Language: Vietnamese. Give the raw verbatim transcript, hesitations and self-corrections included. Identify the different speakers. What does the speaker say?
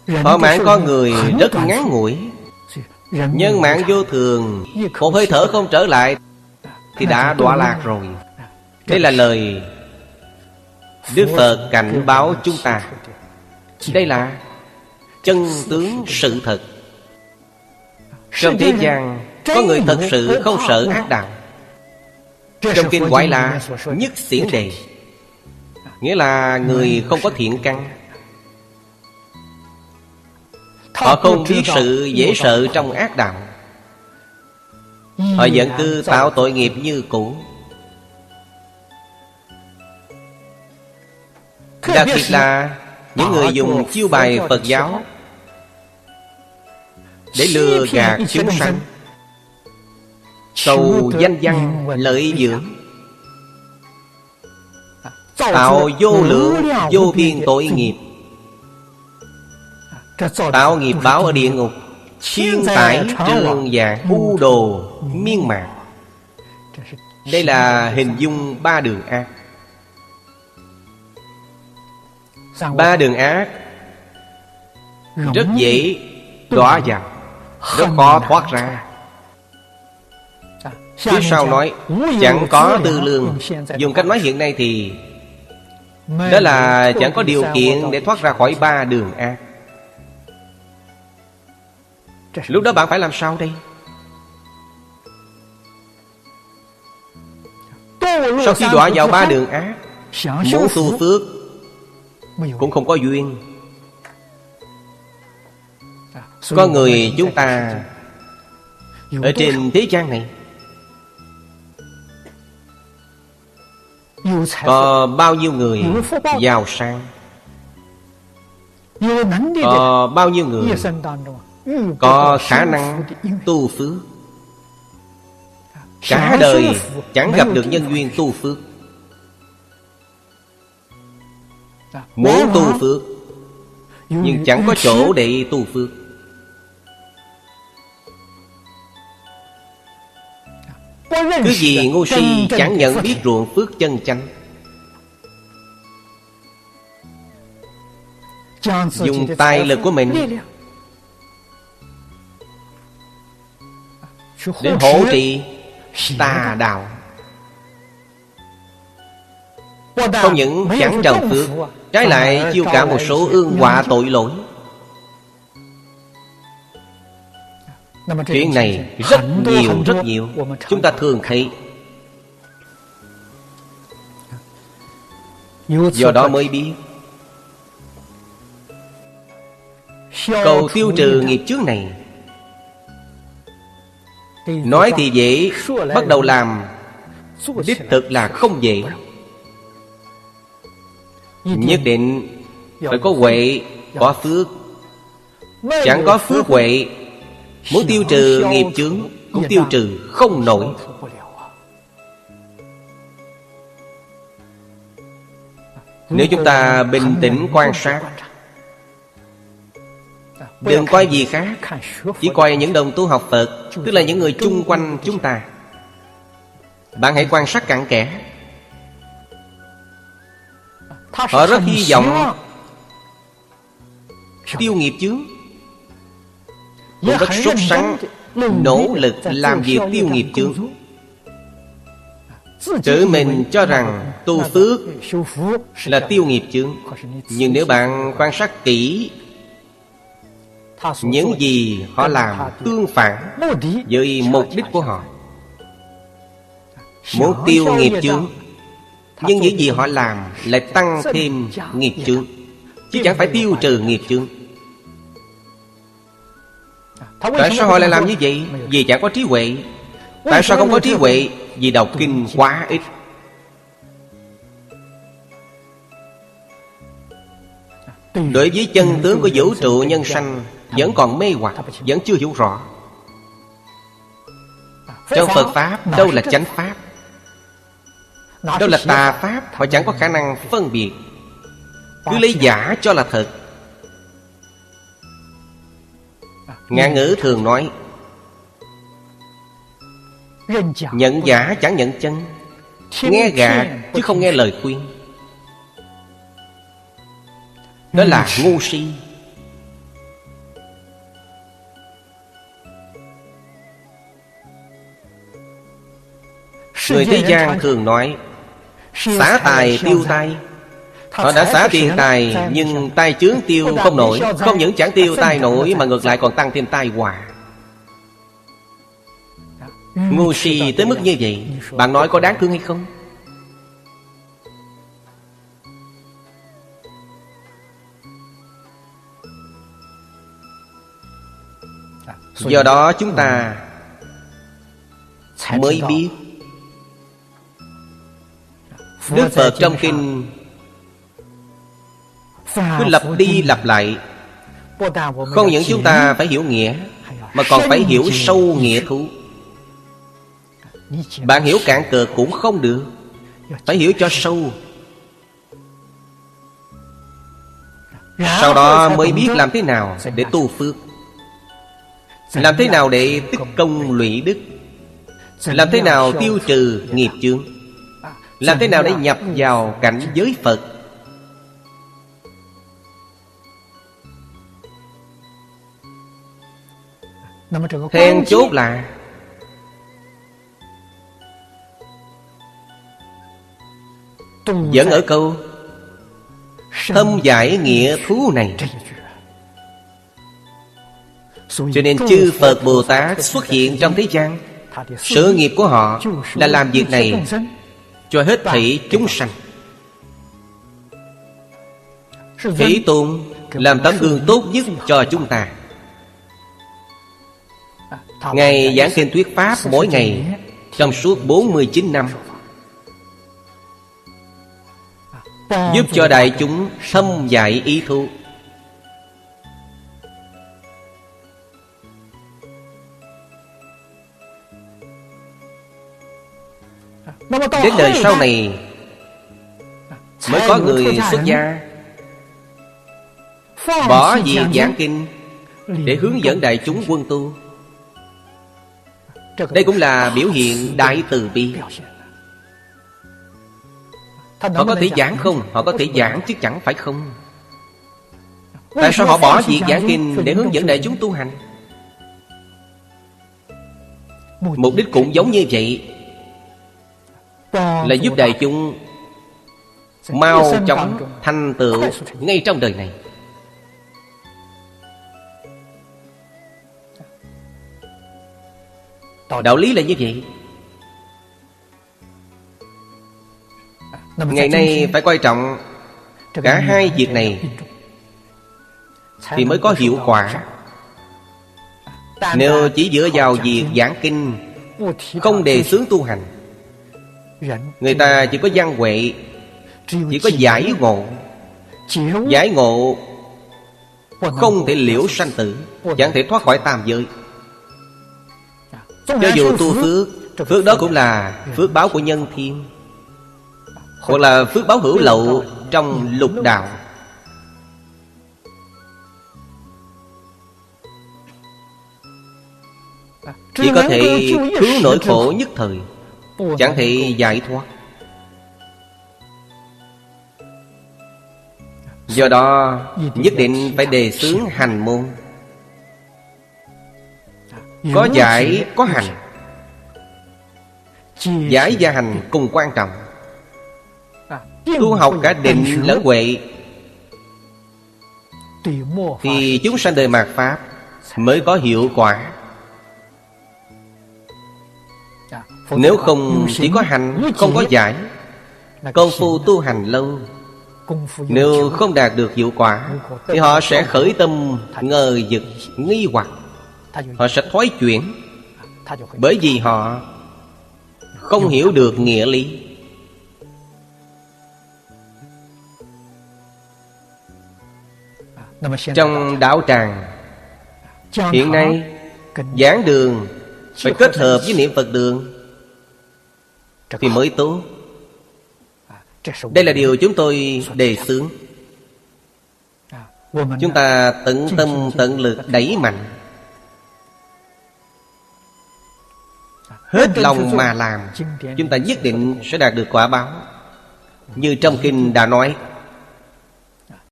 Speaker 1: Thọ mạng con người rất ngắn ngủi. Nhân mạng vô thường, một hơi thở không trở lại thì đã đọa lạc rồi. Đây là lời Đức Phật cảnh báo chúng ta. Đây là chân tướng sự thật. Trong thế gian có người thật sự không sợ ác đạo. Trong kinh gọi là nhất xiển đề, nghĩa là người không có thiện căn. Họ không biết sự dễ sợ trong ác đạo. Họ vẫn cứ tạo tội nghiệp như cũ. Đặc biệt là những người dùng chiêu bài Phật giáo để lừa gạt chúng sanh, cầu danh văn lợi dưỡng, tạo vô lượng vô biên tội nghiệp, tạo nghiệp báo ở địa ngục, thiên tải trường vạn u đồ miên man. Đây là hình dung ba đường ác. Ba đường ác rất dễ đọa vào, rất khó thoát ra. Phía sau nói chẳng có tư lương. Dùng cách nói hiện nay thì đó là chẳng có điều kiện để thoát ra khỏi ba đường ác. Lúc đó bạn phải làm sao đây? Sau khi đọa vào ba đường ác, muốn tu phước cũng không có duyên. Có người chúng ta ở trên thế gian này có bao nhiêu người giàu sang, có bao nhiêu người có khả năng tu phước, cả đời chẳng gặp được nhân duyên tu phước. Muốn tu phước nhưng chẳng có chỗ để tu phước. Cứ vì ngu si chẳng nhận biết ruộng phước chân chánh, dùng tài lực của mình để hỗ trị tà đạo. Không những chẳng trồng phước, trái lại chiêu cả một số ương họa tội lỗi. Chuyện này rất nhiều rất nhiều, chúng ta thường thấy. Do đó mới biết cầu tiêu trừ nghiệp chướng này, nói thì dễ, bắt đầu làm đích thực là không dễ. Nhất định phải có huệ, có phước. Chẳng có phước huệ, muốn tiêu trừ nghiệp chướng cũng tiêu trừ không nổi. Nếu chúng ta bình tĩnh quan sát, đừng coi gì khác, chỉ coi những đồng tu học Phật, tức là những người chung quanh chúng ta. Bạn hãy quan sát cặn kẽ. Họ rất hy vọng tiêu nghiệp chướng, cũng rất sốt sắng nỗ lực làm việc tiêu nghiệp chướng. Tự mình cho rằng tu phước là tiêu nghiệp chướng, nhưng nếu bạn quan sát kỹ, những gì họ làm tương phản với mục đích của họ. Muốn tiêu nghiệp chướng, nhưng những gì họ làm lại tăng thêm nghiệp chướng, chứ chẳng phải tiêu trừ nghiệp chướng. Tại sao họ lại làm như vậy? Vì chẳng có trí huệ. Tại sao không có trí huệ? Vì đọc kinh quá ít. Đối với chân tướng của vũ trụ nhân sanh vẫn còn mê hoặc, vẫn chưa hiểu rõ. Trong Phật Pháp đâu là chánh Pháp, đâu là tà Pháp, họ chẳng có khả năng phân biệt, cứ lấy giả cho là thật. Ngạn ngữ thường nói nhận giả chẳng nhận chân, nghe gạt chứ không nghe lời khuyên. Đó là ngu si. Người thế gian thường nói xả tài tiêu tai. Họ đã xả tiền tài, nhưng tai chướng tiêu không nổi. Không những chẳng tiêu tai nổi, mà ngược lại còn tăng thêm tai họa. Ngu si tới mức như vậy, bạn nói có đáng thương hay không? Do đó chúng ta mới biết Đức Phật trong kinh cứ lặp đi lặp lại. Không những chúng ta phải hiểu nghĩa, mà còn phải hiểu sâu nghĩa thú. Bạn hiểu cạn cợt cũng không được, phải hiểu cho sâu. Sau đó mới biết làm thế nào để tu phước, làm thế nào để tích công lũy đức, làm thế nào tiêu trừ nghiệp chướng, làm thế nào để nhập vào cảnh giới Phật. Then chốt là vẫn ở câu thâm giải nghĩa thú này. Cho nên chư Phật Bồ Tát xuất hiện trong thế gian, sự nghiệp của họ là làm việc này cho hết thảy chúng sanh. Thế Tôn làm tấm gương tốt nhất cho chúng ta. Ngài giảng kinh thuyết pháp mỗi ngày trong suốt bốn mươi chín năm, giúp cho đại chúng thâm giải ý thú. Đến đời sau này mới có người xuất gia, bỏ việc giảng kinh để hướng dẫn đại chúng quân tu. Đây cũng là biểu hiện đại từ bi. Họ có thể giảng không? Họ có thể giảng chứ chẳng phải không. Tại sao họ bỏ việc giảng kinh để hướng dẫn đại chúng tu hành? Mục đích cũng giống như vậy, là giúp đại chúng mau chóng thành tựu ngay trong đời này. Đạo lý là như vậy. Ngày nay phải coi trọng cả hai việc này thì mới có hiệu quả. Nếu chỉ dựa vào việc giảng kinh, không đề xướng tu hành, người ta chỉ có văn huệ, chỉ có giải ngộ. Giải ngộ không thể liễu sanh tử, chẳng thể thoát khỏi tam giới. Cho dù tu phước, phước đó cũng là phước báo của nhân thiên, hoặc là phước báo hữu lậu trong lục đạo. Chỉ có thể cứu nỗi khổ nhất thời, chẳng thể giải thoát. Do đó nhất định phải đề xướng hành môn, có giải có hành. Giải và hành cùng quan trọng. Tu học cả định lẫn huệ thì chúng sanh đời mạt Pháp mới có hiệu quả. Nếu không chỉ có hành, không có giải, công phu tu hành lâu, nếu không đạt được hiệu quả thì họ sẽ khởi tâm ngờ vực, nghi hoặc. Họ sẽ thoái chuyển, bởi vì họ không hiểu được nghĩa lý. Trong đạo tràng hiện nay, giảng đường phải kết hợp với niệm Phật đường thì mới tốt. Đây là điều chúng tôi đề xướng. Chúng ta tận tâm tận lực đẩy mạnh, hết lòng mà làm, chúng ta nhất định sẽ đạt được quả báo. Như trong kinh đã nói,